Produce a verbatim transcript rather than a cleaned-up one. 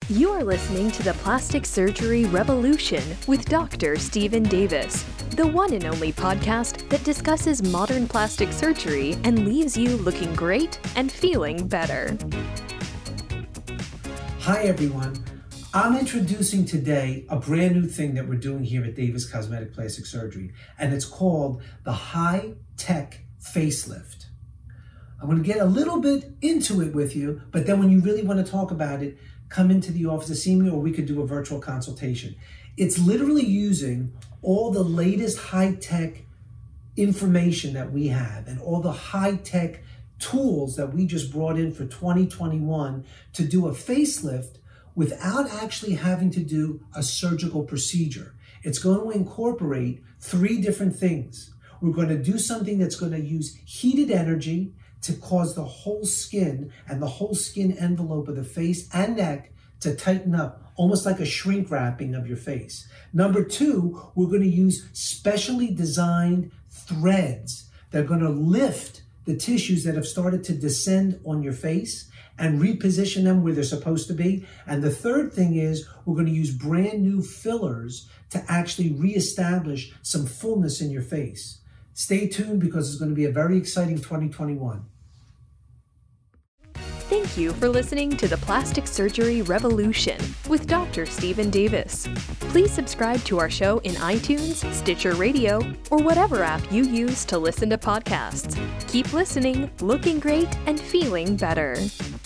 You are listening to the Plastic Surgery Revolution with Doctor Stephen Davis, the one and only podcast that discusses modern plastic surgery and leaves you looking great and feeling better. Hi everyone, I'm introducing today a brand new thing that we're doing here at Davis Cosmetic Plastic Surgery, and it's called the High Tech Facelift. I'm going to get a little bit into it with you, but then when you really want to talk about it, come into the office to see me, or we could do a virtual consultation. It's literally using all the latest high-tech information that we have and all the high-tech tools that we just brought in for twenty twenty-one to do a facelift without actually having to do a surgical procedure. It's going to incorporate three different things. We're going to do something that's going to use heated energy to cause the whole skin and the whole skin envelope of the face and neck to tighten up, almost like a shrink wrapping of your face. Number two, we're going to use specially designed threads that are going to lift the tissues that have started to descend on your face and reposition them where they're supposed to be. And the third thing is we're going to use brand new fillers to actually reestablish some fullness in your face. Stay tuned because it's going to be a very exciting twenty twenty-one. Thank you for listening to the Plastic Surgery Revolution with Doctor Stephen Davis. Please subscribe to our show in iTunes, Stitcher Radio, or whatever app you use to listen to podcasts. Keep listening, looking great, and feeling better.